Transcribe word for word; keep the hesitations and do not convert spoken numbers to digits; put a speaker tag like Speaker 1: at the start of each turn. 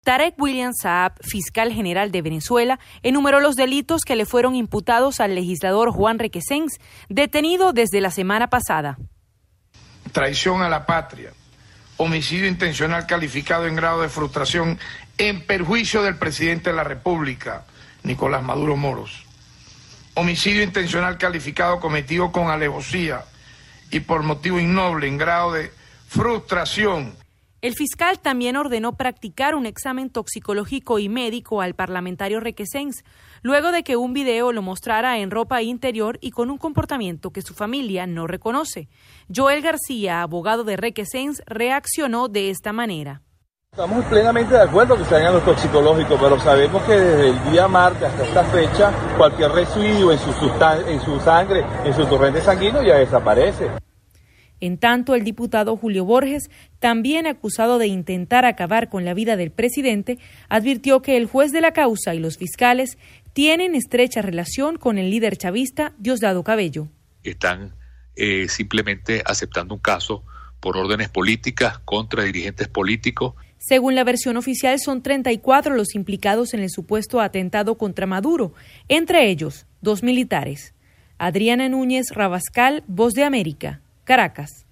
Speaker 1: Tarek William Saab, fiscal general de Venezuela, enumeró los delitos que le fueron imputados al legislador Juan Requesens, detenido desde la semana pasada.
Speaker 2: Traición a la patria, homicidio intencional calificado en grado de frustración en perjuicio del presidente de la República, Nicolás Maduro Moros, homicidio intencional calificado cometido con alevosía y por motivo innoble en grado de frustración.
Speaker 1: El fiscal también ordenó practicar un examen toxicológico y médico al parlamentario Requesens, luego de que un video lo mostrara en ropa interior y con un comportamiento que su familia no reconoce. Joel García, abogado de Requesens, reaccionó de esta manera.
Speaker 3: Estamos plenamente de acuerdo que se hagan los toxicológicos, pero sabemos que desde el día martes hasta esta fecha, cualquier residuo en su, sustan- en su sangre, en su torrente sanguíneo ya desaparece.
Speaker 1: En tanto, el diputado Julio Borges, también acusado de intentar acabar con la vida del presidente, advirtió que el juez de la causa y los fiscales tienen estrecha relación con el líder chavista Diosdado Cabello.
Speaker 4: Están eh, simplemente aceptando un caso por órdenes políticas contra dirigentes políticos.
Speaker 1: Según la versión oficial, son treinta y cuatro los implicados en el supuesto atentado contra Maduro, entre ellos dos militares. Adriana Núñez Rabascal, Voz de América, Caracas.